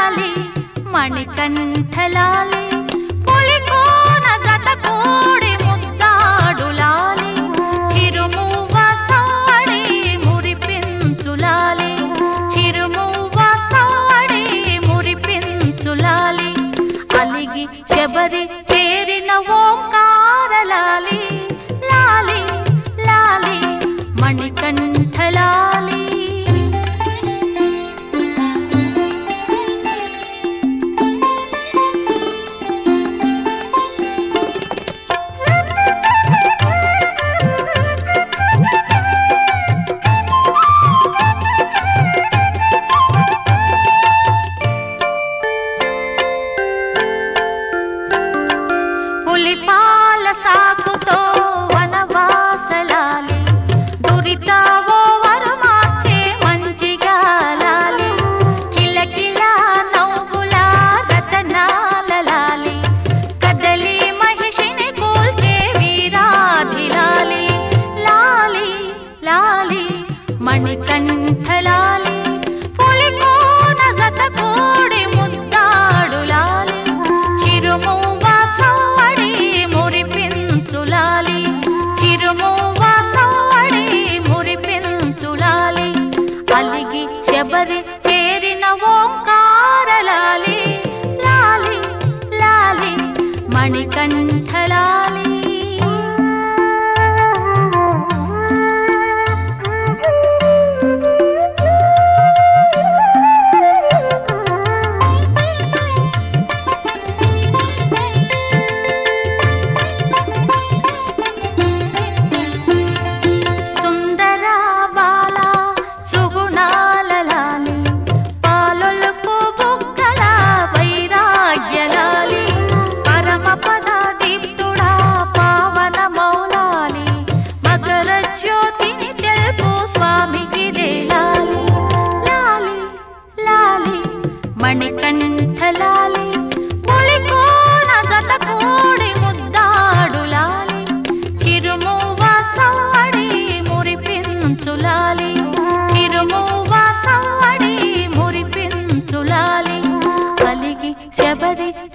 లాలి మణికంఠలాలి పులికోన జత కూడి ముద్దాడు లాలి చిరుమువ్వ సవ్వడి మురిపించులాలి చిరుమువ్వ సవ్వడి మురిపించులాలి అలిగి శబరి చేరిన ఓంకారలాలి లాలి లాలి మణికంఠలాలి పులిపాల సాకుతో వనవాసలాలి దురితావో వరమార్చే మంచిగాలాలి కిలకిల నవ్వుల రతనాలలాలి కదలి మహిషిని కూల్చే వీరాధిలాలి లాలి లాలి మణికంఠలాలి పులికోన జత కూడి ముద్దాడు లాలి చిరుమువ్వ సవ్వడి మురిపించులాలి చిరుమువ్వ సవ్వడి మురిపించులాలి అలిగి శబరి చేరిన ఓంకారలాలి లాలి లాలి మణికంఠలాలి మణికంఠలాలి పులికోన జత కూడి ముద్దాడు లాలి చిరుమువ్వ సవ్వడి మురిపించులాలి చిరుమువ్వ సవ్వడి మురిపించులాలి అలిగి శబరి